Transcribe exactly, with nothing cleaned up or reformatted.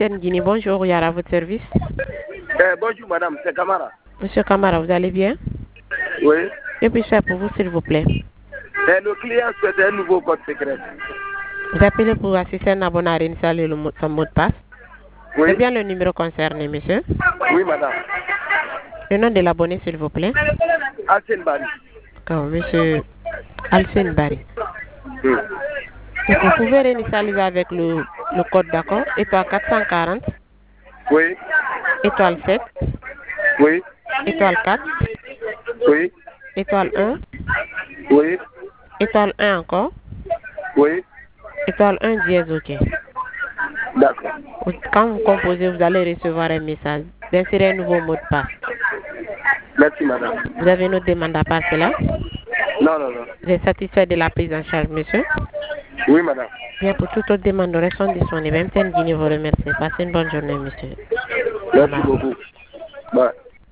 Guinée, bonjour, Yara, à votre service. Eh, bonjour madame, c'est Camara. Monsieur Camara, vous allez bien? Oui. Que puis-je faire pour vous, s'il vous plaît? Eh, le client souhaite un nouveau code secret. Vous appelez pour assister un abonné à réinstaller le mot- son mot de passe? Oui. C'est bien le numéro concerné, monsieur? Oui madame. Le nom de l'abonné, s'il vous plaît? Hassan Bari. D'accord, monsieur Alcine Barry. Oui. Donc, vous pouvez réinitialiser avec le, le code, d'accord? Étoile quatre cent quarante, Oui. étoile sept, Oui. étoile quatre, Oui. étoile un, Oui. étoile un encore, Oui. étoile un dièse, ok. D'accord. Vous- Quand vous composez, vous allez recevoir un message d'insérer un nouveau mot de passe. Merci madame. Vous avez une autre demande à part cela? Non, non, non. Vous êtes satisfait de la prise en charge, monsieur? Oui madame. Bien, pour toute autre demande, nous restons disponibles. M T N Guinée vous remercie. Passez une bonne journée, monsieur. Merci Amar. beaucoup. Bye.